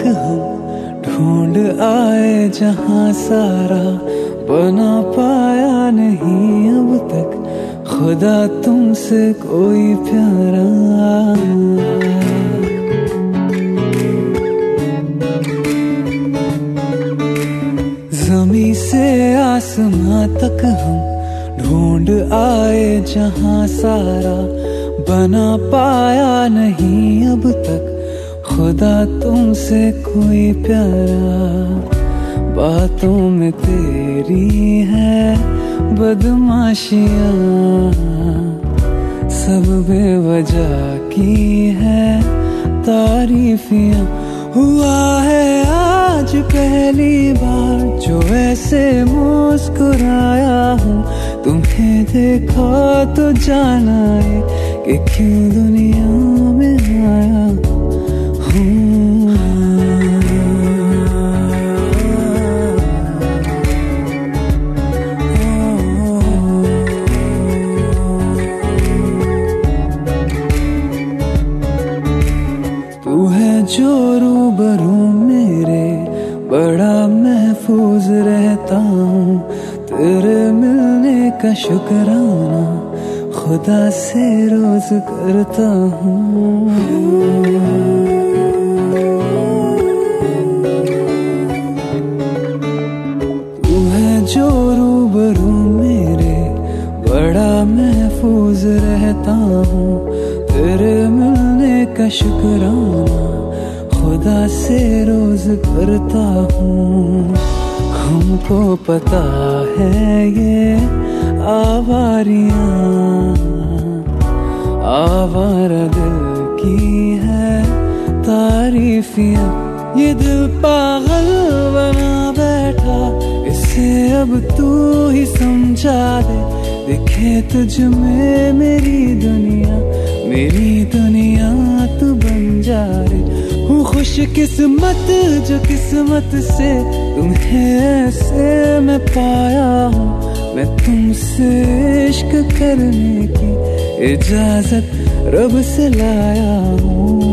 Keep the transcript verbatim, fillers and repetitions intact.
हम ढूंढ आए जहां सारा, बना पाया नहीं अब तक खुदा तुमसे कोई प्यारा। ज़मीं से आसमां तक हम ढूंढ आए जहां सारा, बना पाया नहीं अब तक खुदा तुमसे कोई प्यारा। बातों में तेरी है बदमाशियाँ, सब बेवजह की है तारीफियाँ। हुआ है आज पहली बार जो ऐसे मुस्कुराया हूँ, तुम्हें देखा तो जाना है कि क्यों दुनिया में आया हूँ। तू है जो रूबरू मेरे, बड़ा महफूज रहता हूँ। तेरे मिलने का शुक्राना खुदा से रोज करता हूँ। तू है जो रूबरू मेरे, बड़ा महफूज रहता हूँ। तेरे मिलने का शुक्राना खुदा से रोज करता हूँ। हमको पता है ये आवारियाँ आवारा दिल की है तारीफियाँ। ये दिल पागल बना बैठा, इसे अब तू ही समझा दे। दिखे तुझ में मेरी दुनिया, मेरी दुनिया तू बन जा रे। हूँ खुश किस्मत जो किस्मत से तुम्हें ऐसे मैं पाया हूँ। मैं तुमसे इश्क करने की इजाजत रब से लाया हूँ।